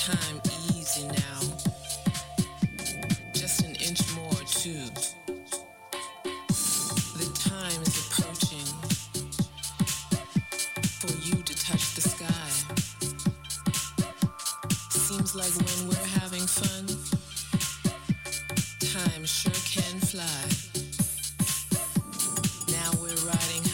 time easy now. Just an inch more too. The time is approaching for you to touch the sky. Seems like when we're having fun, time sure can fly. Now we're riding